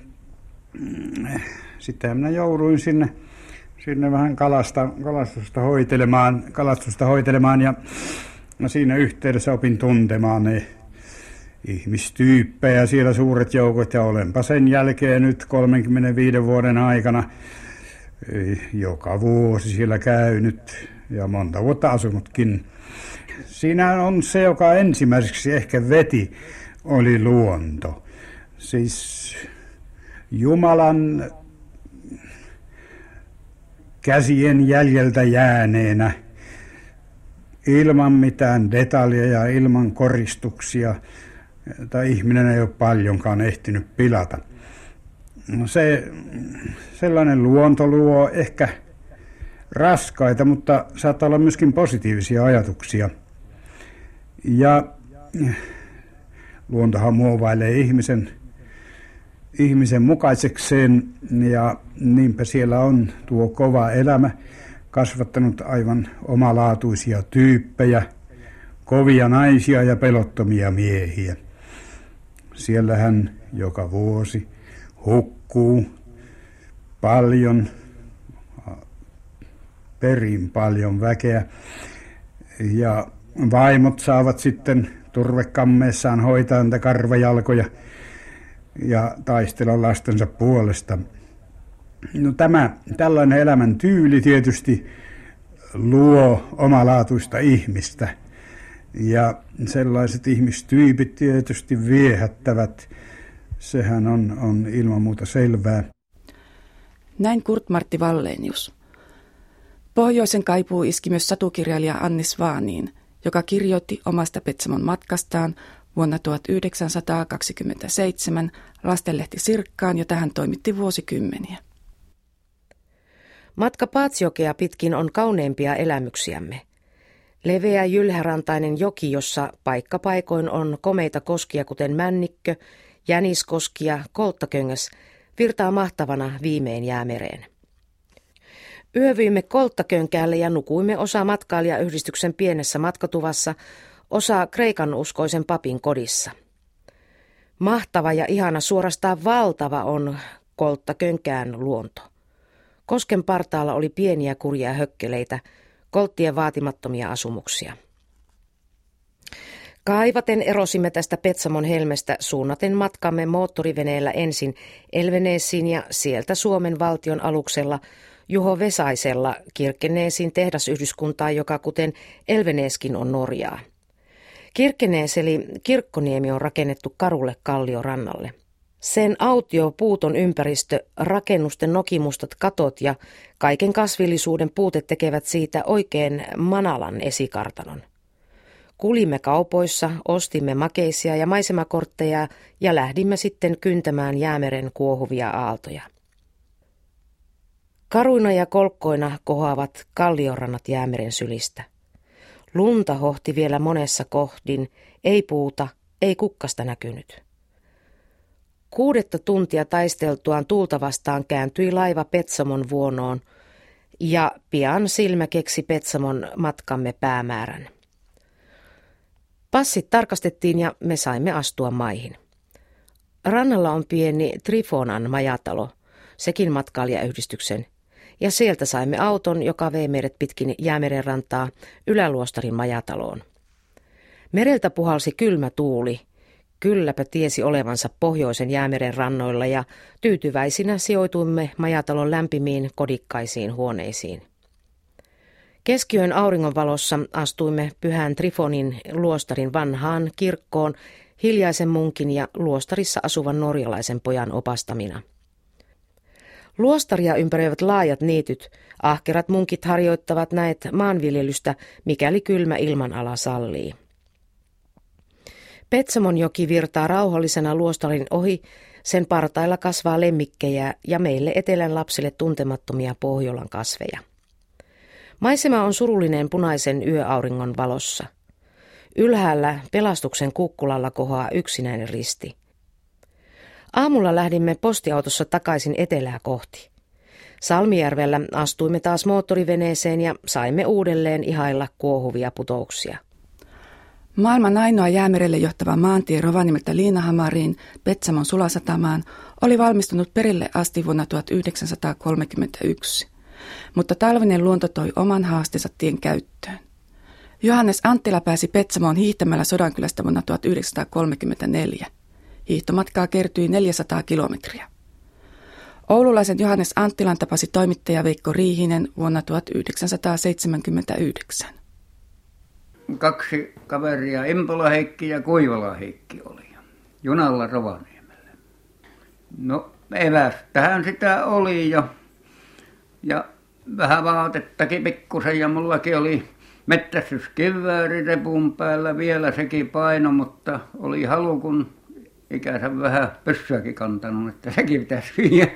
sitten minä jouduin sinne, sinne vähän kalasta, kalastusta hoitelemaan, kalastusta hoitelemaan ja siinä yhteydessä opin tuntemaan ne ihmistyyppejä, siellä suuret joukot, ja olenpa sen jälkeen nyt kolmenkymmenenviiden vuoden aikana joka vuosi siellä käynyt ja monta vuotta asunutkin. Siinä on se, joka ensimmäiseksi ehkä veti, oli luonto. Siis Jumalan käsien jäljeltä jääneenä, ilman mitään detaljeja, ilman koristuksia, tai ihminen ei ole paljonkaan ehtinyt pilata. Se, sellainen luonto luo ehkä raskaita, mutta saattaa olla myöskin positiivisia ajatuksia. Ja luontohan muovailee ihmisen, ihmisen mukaisekseen, ja niinpä siellä on tuo kova elämä kasvattanut aivan omalaatuisia tyyppejä, kovia naisia ja pelottomia miehiä. Siellähän joka vuosi hukkuu paljon, perin paljon väkeä, ja vaimot saavat sitten turvekammeessaan hoitaa niitä karvajalkoja ja taistella lastensa puolesta. No tämä, tällainen elämän tyyli tietysti luo omalaatuista ihmistä, ja sellaiset ihmistyypit tietysti viehättävät. Sehän on, on ilman muuta selvää. Näin Kurt Martti Wallenius. Pohjoisen kaipuu iski myös satukirjailija Anni Svaaniin, joka kirjoitti omasta Petsamon matkastaan vuonna tuhatyhdeksänsataakaksikymmentäseitsemän lastenlehti Sirkkaan, jota hän toimitti vuosikymmeniä. Matka Paatsiokea pitkin on kauneimpia elämyksiämme. Leveä jylhärantainen joki, jossa paikkapaikoin on komeita koskia kuten Männikkö, Jäniskoski ja Kolttaköngäs, virtaa mahtavana viimein Jäämereen. Yövyimme Kolttakönkäälle ja nukuimme osa matkailijayhdistyksen pienessä matkatuvassa, osa kreikan uskoisen papin kodissa. Mahtava ja ihana, suorastaan valtava on Kolttakönkään luonto. Kosken partaalla oli pieniä kurjia hökkeleitä, kolttien vaatimattomia asumuksia. Kaivaten erosimme tästä Petsamon helmestä suunnaten matkamme moottoriveneellä ensin Elveneesiin ja sieltä Suomen valtion aluksella Juho Vesaisella Kirkeneesin tehdasyhdyskuntaa, joka kuten Elveneeskin on Norjaa. Kirkenees eli Kirkkoniemi on rakennettu karulle kalliorannalle. Sen autio puuton ympäristö, rakennusten nokimustat katot ja kaiken kasvillisuuden puute tekevät siitä oikein Manalan esikartanon. Kulimme kaupoissa, ostimme makeisia ja maisemakortteja ja lähdimme sitten kyntämään Jäämeren kuohuvia aaltoja. Karuina ja kolkkoina kohoavat kalliorannat Jäämeren sylistä. Lunta hohti vielä monessa kohdin, ei puuta, ei kukkasta näkynyt. Kuudetta tuntia taisteltuaan tuulta vastaan kääntyi laiva Petsamon vuonoon ja pian silmä keksi Petsamon matkamme päämäärän. Passit tarkastettiin ja me saimme astua maihin. Rannalla on pieni Trifonan majatalo, sekin matkailijayhdistyksen, ja sieltä saimme auton, joka vei meidät pitkin Jäämeren rantaa Yläluostarin majataloon. Mereltä puhalsi kylmä tuuli. Kylläpä tiesi olevansa pohjoisen Jäämeren rannoilla ja tyytyväisinä sijoituimme majatalon lämpimiin kodikkaisiin huoneisiin. Keskiyön auringonvalossa astuimme Pyhän Trifonin luostarin vanhaan kirkkoon hiljaisen munkin ja luostarissa asuvan norjalaisen pojan opastamina. Luostaria ympäröivät laajat niityt, ahkerat munkit harjoittavat näet maanviljelystä, mikäli kylmä ilmanala sallii. Petsamon joki virtaa rauhallisena luostarin ohi, sen partailla kasvaa lemmikkejä ja meille etelän lapsille tuntemattomia Pohjolan kasveja. Maisema on surullinen punaisen yöauringon valossa. Ylhäällä pelastuksen kukkulalla kohoaa yksinäinen risti. Aamulla lähdimme postiautossa takaisin etelää kohti. Salmijärvellä astuimme taas moottoriveneeseen ja saimme uudelleen ihailla kuohuvia putouksia. Maailman ainoa Jäämerelle johtava maantie Rovaniemeltä Liinahamariin, Petsamon sulasatamaan, oli valmistunut perille asti vuonna tuhatyhdeksänsataakolmekymmentäyksi, mutta talvinen luonto toi oman haasteensa tien käyttöön. Johannes Anttila pääsi Petsamoon hiihtämällä Sodankylästä vuonna tuhatyhdeksänsataakolmekymmentäneljä. Hiihtomatkaa kertyi neljäsataa kilometriä. Oululaisen Johannes Anttilan tapasi toimittaja Veikko Riihinen vuonna tuhatyhdeksänsataaseitsemänkymmentäyhdeksän. Kaksi kaveria, Impola Heikki ja Kuivala Heikki oli junalla Rovaniemelle. No evästähän sitä oli jo ja vähän vaatettakin pikkusen ja mullakin oli mettästyskivääri repun päällä vielä sekin paino, mutta oli halu kun ikänsä vähän pyssyäkin kantanut, että sekin pitäisi viedä.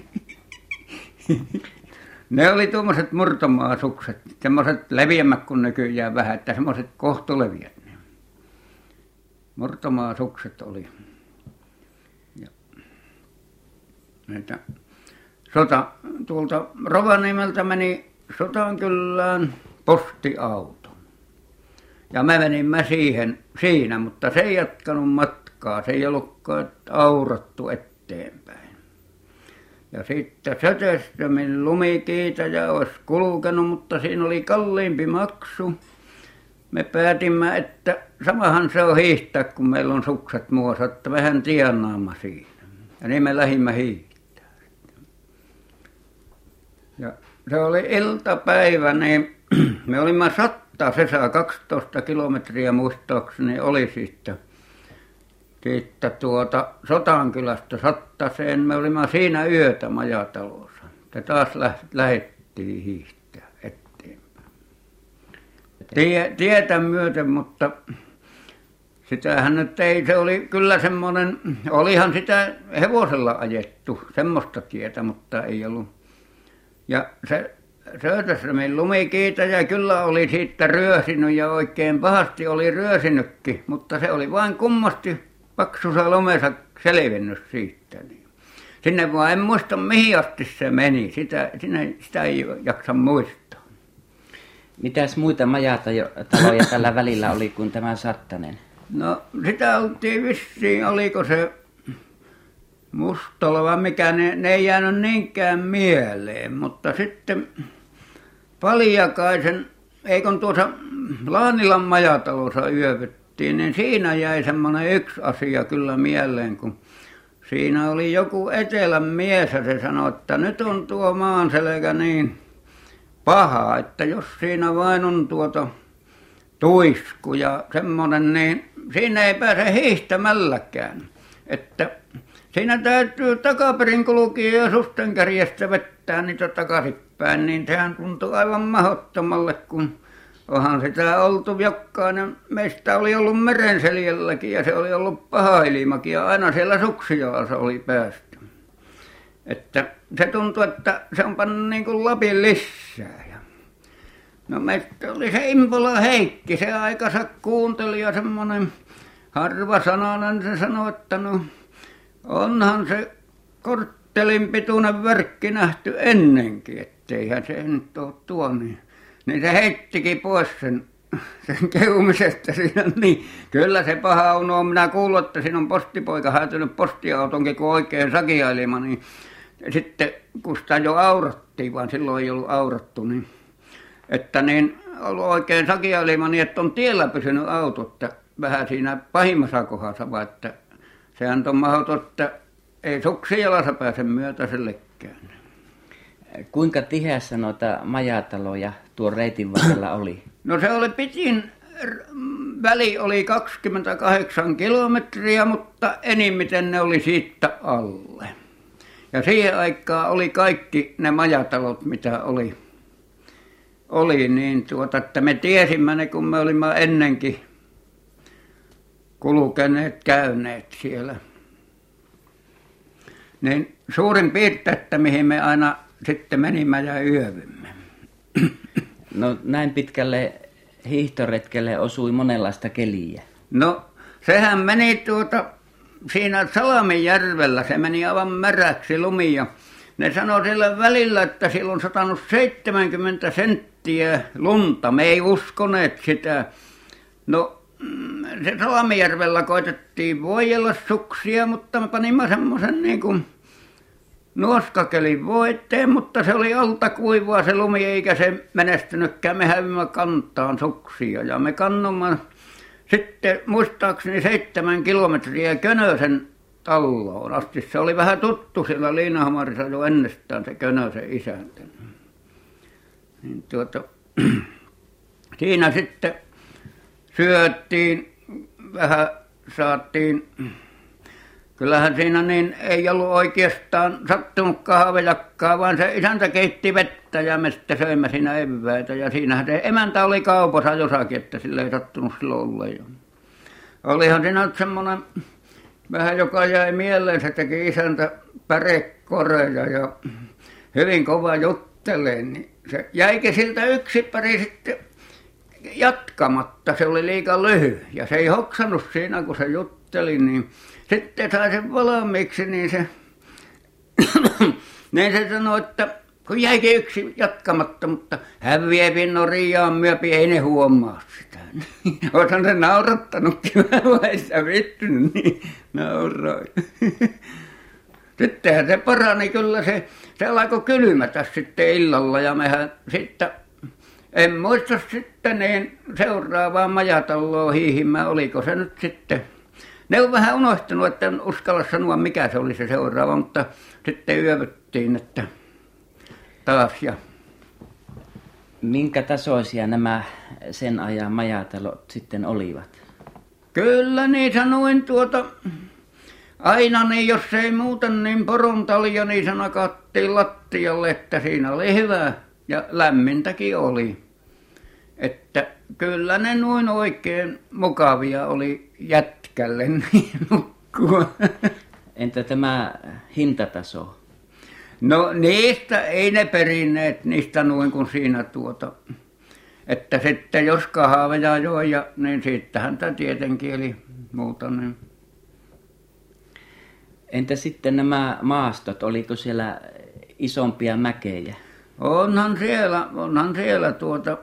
Ne oli tuommoiset murtomaasukset, semmoiset leviämmät kuin nykyään vähän, että semmoiset kohtuleviät. Murtomaasukset oli. Ja näitä sota, tuolta Rovaniemeltä meni Sodankylään postiauto. Ja mä menimme siihen, siinä, mutta se ei jatkanut matkaa, se ei ollutkaan aurattu eteenpäin. Ja sitten Sötöströmin lumikiitaja olisi kulkenut, mutta siinä oli kalliimpi maksu. Me päätimme, että samahan se on hiihtää, kun meillä on sukset muossa, että vähän tienaamme siinä. Ja niin me lähdimme hiihtää. Ja se oli iltapäivä, niin me olimme Satta, se saa kaksitoista kilometriä muistaakseni oli siitä. Siitä tuota Sodankylästä Sattaseen, me olimme siinä yötä majatalossa. Ja taas lähdettiin hiihtää eteenpäin. Tie, tietä myöten, mutta sitähän nyt ei, se oli kyllä semmoinen, olihan sitä hevosella ajettu, semmoista tietä, mutta ei ollut. Ja se Söderströmin lumikiitaja kyllä oli siitä ryösinyt ja oikein pahasti oli ryösinytkin, mutta se oli vain kummasti paksussa lumessa selvinnyt siitä. Sinne vaan en muista mihin asti se meni, sitä, sinne, sitä ei jaksa muistaa. Mitäs muita majataloja tällä välillä oli kuin tämä Sattanen? No sitä oltiin vissiin, oliko se Mustola vai mikä, ne, ne ei jäänyt niinkään mieleen, mutta sitten Paljakaisen, eikon tuossa Laanilan majatalossa yövyttiin, niin siinä jäi semmoinen yksi asia kyllä mieleen, kun siinä oli joku etelän mies ja se sanoi, että nyt on tuo maanselkä niin paha, että jos siinä vain on tuota tuisku ja semmoinen, niin siinä ei pääse hiihtämälläkään. Että siinä täytyy takaperin kulkia ja susten kärjestä vettää niitä takaisinpäin, niin sehän tuntui aivan mahdottomalle, kun onhan sitä oltu jokainen. Meistä oli ollut merenseljelläkin ja se oli ollut paha ilmakin ja aina siellä Suksialassa oli päästy. Että se tuntui, että se on pannut niin kuin Lapin lisää. Ja no meistä oli se Impola Heikki, se aikansa kuunteli ja semmoinen harvasanainen, se sanoi, että no onhan se korttelin pituinen värkki nähty ennenkin, etteihän se nyt ole tuo niin. Niin se heittikin pois sen, sen keumisesta siinä, niin kyllä se paha on, no, minä kuullut, että siinä on postipoika häytynyt postiautonkin, kun oikein sakiailima, niin sitten kun sitä jo aurattiin, vaan silloin ei ollut aurattu, niin että niin ollut oikein sakiailima, niin että on tiellä pysynyt auto, että vähän siinä pahimmassa kohdassa, vaan että sehän on mahdoton, että ei Suksialassa pääse myötäisellekään. Kuinka tiheässä noita majataloja tuon reitin varrella oli? No se oli pitin, väli oli kaksikymmentäkahdeksan kilometriä, mutta enimmiten ne oli siitä alle. Ja siihen aikaan oli kaikki ne majatalot, mitä oli, oli niin tuota, että me tiesimme ne, kun me olimme ennenkin kulkeneet, käyneet siellä. Niin suurin piirtein, että mihin me aina sitten menimme ja yövymme. No näin pitkälle hiihtoretkelle osui monenlaista keliä. No sehän meni tuota, siinä Salamenjärvellä, se meni aivan märäksi lumi ja ne sanoi sillä välillä, että siellä on satanut seitsemänkymmentä senttiä lunta. Me ei uskoneet sitä. No se Salamenjärvellä koitettiin voidella suksia, mutta me panimme semmoisen niin kuin nuoskakelin voitteen, mutta se oli alta kuivaa se lumi, eikä se menestynytkään. Me hävimme kantaan suksia ja me kannomme sitten muistaakseni seitsemän kilometriä Könösen talloon asti. Se oli vähän tuttu siellä Liinahamarissa jo ennestään se Könösen isäntä. Niin tuota, siinä sitten syöttiin, vähän saatiin. Kyllähän siinä niin ei ollut oikeastaan sattunut kahvejakkaa, vaan se isäntä keitti vettä ja me sitten söimme siinä eväitä. Ja siinähän se emäntä oli kaupassa jossakin, että sillä ei sattunut silloin olla. Olihan siinä semmoinen vähän, joka jäi mieleen, se teki isäntä pärekoreja ja hyvin kova juttelee. Niin se jäikin siltä yksi pari sitten jatkamatta, se oli liikaa lyhy. Ja se ei hoksannut siinä, kun se jutteli, niin sitten sai sen valmiiksi, niin se, niin se sanoi, että kun jäikin yksi jatkamatta, mutta häviäpi Norjaan myöpi, ei ne huomaa sitä. Olethan se naurattanutkin vähän, vai sitä vittynyt, niin nauroi. Sittenhän se parani kyllä, se, se alkoi kylmätä sitten illalla ja mehän sitten, en muista sitten niin seuraavaan majataloon hiihimme, oliko se nyt sitten. Ne on vähän unohtunut, että en uskalla sanoa mikä se oli se seuraava, mutta sitten yövyttiin, että taas. Ja minkä tasoisia nämä sen ajan majatalot sitten olivat? Kyllä niin sanoin tuota, aina niin jos ei muuten niin porontalia, niin se nakattiin lattialle, että siinä oli hyvä ja lämmintäkin oli. Että kyllä ne noin oikein mukavia oli jätkälle niin nukkua. Entä tämä hintataso? No niistä ei ne perinneet niistä noin kuin siinä tuota. Että sitten jos kahveja joi, ja, niin siitähän tämä tietenkin eli muuta. Niin. Entä sitten nämä maastot, oliko siellä isompia mäkejä? Onhan siellä, onhan siellä tuota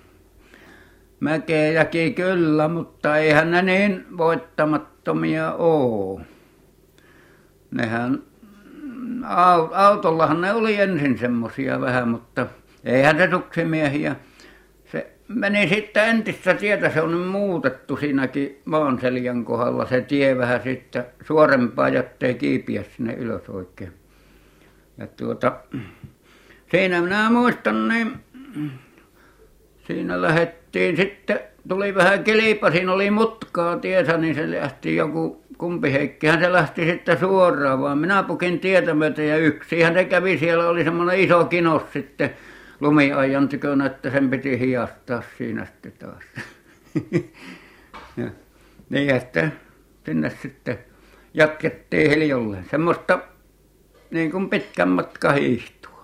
mäkejäkin kyllä, mutta eihän ne niin voittamattomia ole. Nehän, autollahan ne oli ensin semmoisia vähän, mutta eihän se tuksimiehiä. Se meni sitten entistä tietä, se on muutettu siinäkin Maanseljan kohdalla se tie vähän sitten suorempaa, jottei kiipiä sinne ylös oikein. Ja tuota, siinä minä muistan, niin siinä lähdettiin sitten, tuli vähän kilpa, siinä oli mutkaa tiesä, niin se lähti joku, kumpi Heikkihän se lähti sitten suoraan, vaan minä pukin tietä myöten ja yksihän se kävi, siellä oli semmoinen iso kinos sitten lumiajan tykönä, että sen piti hiastaa siinä sitten taas. Ja, niin että sinne sitten jatkettiin hiljalleen, semmoista niin kuin pitkän matka hiihtua.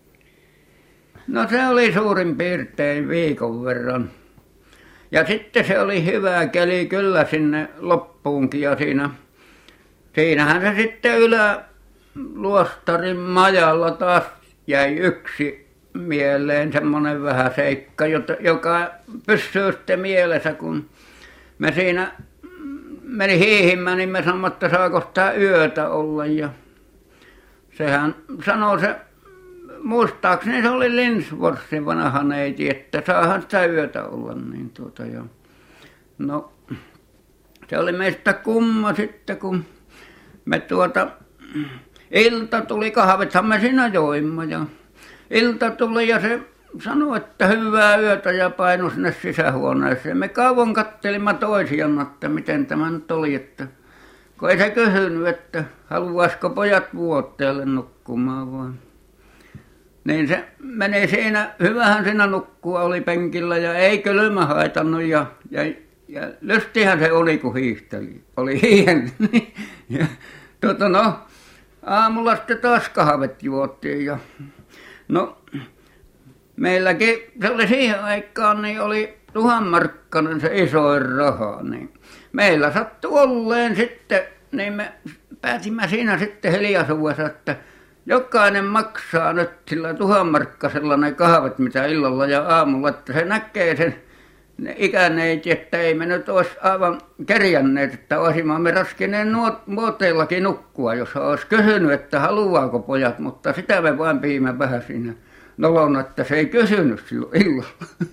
No se oli suurin piirtein viikon verran. Ja sitten se oli hyvä keli kyllä sinne loppuunkin ja siinä, siinähän se sitten Yläluostarin majalla taas jäi yksi mieleen semmoinen vähän seikka, joka pysyy sitten mielessä, kun me siinä meni hiihimään, niin me sanoimme, että saako sitä yötä olla ja sehän sanoi se, muistaakseni se oli Linsvorsin vanha neiti, että saahan sitä yötä olla. Niin tuota, ja no, se oli meistä kumma sitten, kun me tuota, ilta tuli, kahvithan me siinä joimme ja ilta tuli ja se sanoi, että hyvää yötä ja painoi sinne sisähuoneeseen. Me kauan kattelimme toisiamme, että miten tämä nyt oli, että kun ei se kysynyt, että haluaisiko pojat vuotteelle nukkumaan vaan. Niin se meni siinä, hyvähän siinä nukkua oli penkillä ja ei kylmä haitannut ja, ja, ja lystihän se oli, kun hiihteli. Oli hiihen. Ja tuota no, aamulla sitten taas kahvet juotiin ja no, meilläkin, se oli siihen aikaan, niin oli tuhanmarkkanen se isoin raha, niin meillä sattui olleen sitten, niin me päätimme siinä sitten hiljaisuudessa, että jokainen maksaa nyt sillä tuhanmarkkasella ne kahvet, mitä illalla ja aamulla, että se näkee sen ne ikäneiti, että ei me nyt olisi aivan kerjänneet, että olisimme me raskineen muoteillakin nukkua, jos olisi kysynyt, että haluaako pojat, mutta sitä me vain piimme vähän siinä nolona, että se ei kysynyt silloin illalla.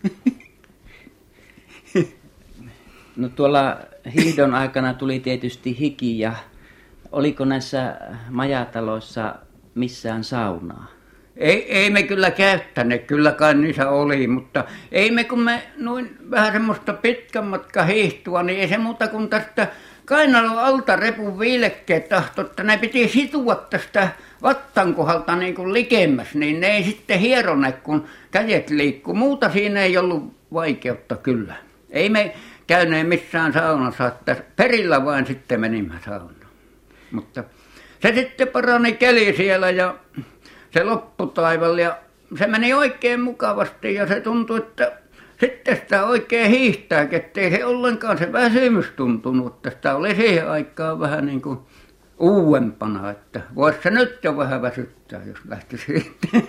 No tuolla hiihdon aikana tuli tietysti hiki ja oliko näissä majataloissa missään saunaa? Ei, ei me kyllä käyttäneet, kyllä kai niissä oli, mutta ei me kun me noin vähän semmoista pitkän matka hiihtua, niin ei se muuta kuin tästä kainalon alta repun viilekkeet tahto, että ne piti situa tästä vattan kohdalta niin kuin likemmäs, niin ne ei sitten hieroneet, kun kädet liikkuu. Muuta siinä ei ollut vaikeutta kyllä. Ei me käyneet missään saunassa, että perillä vain sitten menimme saunaan. Mutta se sitten parani keli siellä ja se lopputaival ja se meni oikein mukavasti ja se tuntui, että sitten sitä oikein hiihtää, ettei se ollenkaan se väsymys tuntunut, että sitä oli siihen aikaan vähän niin kuin uudempana, että voisi se nyt jo vähän väsyttää, jos lähtisi hiihtämään.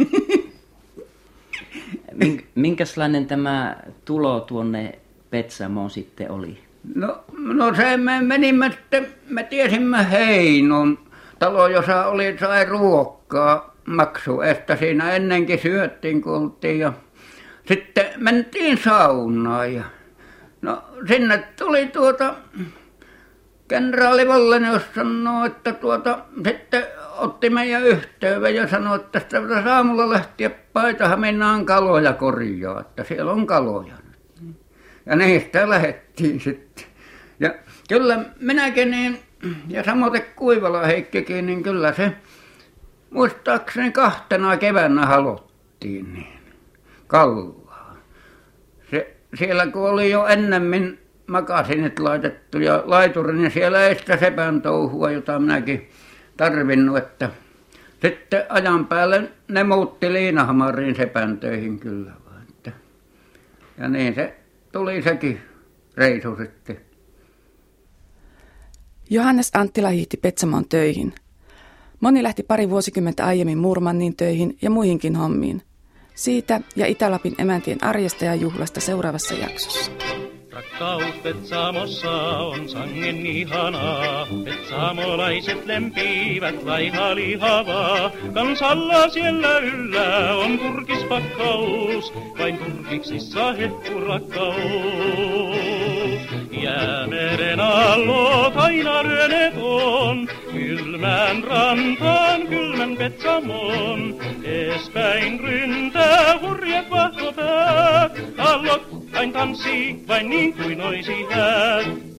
Minkälainen tämä tulo tuonne Petsamoon sitten oli? No, no se me menimme sitten, me tiesimme Heinon talo, jossa oli, sai ruokkaa maksuesta. Siinä ennenkin syöttiin, kun oltiin ja sitten mentiin saunaan ja no sinne tuli tuota kenraali Vallenius sanoo, että tuota sitten otti meidän yhteyden ja sanoi, että sitä pitäisi aamulla lähteä Paitahaminaan kaloja korjaa, että siellä on kaloja nyt. Ja niistä lähdettiin sitten. Ja kyllä minäkin niin, ja samoin Kuivala Heikkikin, niin kyllä se muistaakseni kahtena keväänä halottiin niin kallaa. Se, siellä kun oli jo ennemmin makasinit laitettu ja laituri, niin siellä ei sitä sepän touhua, jota minäkin tarvinnut, että sitten ajan päälle ne muutti Liinahamariin sepän töihin kyllä vaan. Että. Ja niin se tuli sekin reisu sitten. Johannes Anttila hiihti Petsamoon töihin. Moni lähti pari vuosikymmentä aiemmin Murmannin töihin ja muihinkin hommiin. Siitä ja Itä-Lapin emäntien arjesta ja juhlasta seuraavassa jaksossa. Rakkaus Petsamossa on sangen ihanaa, petsamolaiset lempivät laiha lihavaa. Kansalla siellä yllä on turkispakkaus, vain turkiksissa hehku rakkaus. Jäämeren allot aina lyöneet on, kylmän rantaan kylmän Petsamon. Espäin ryntää hurjat vahtopäät, allot vain tanssii, vain niin kuin oisi häät.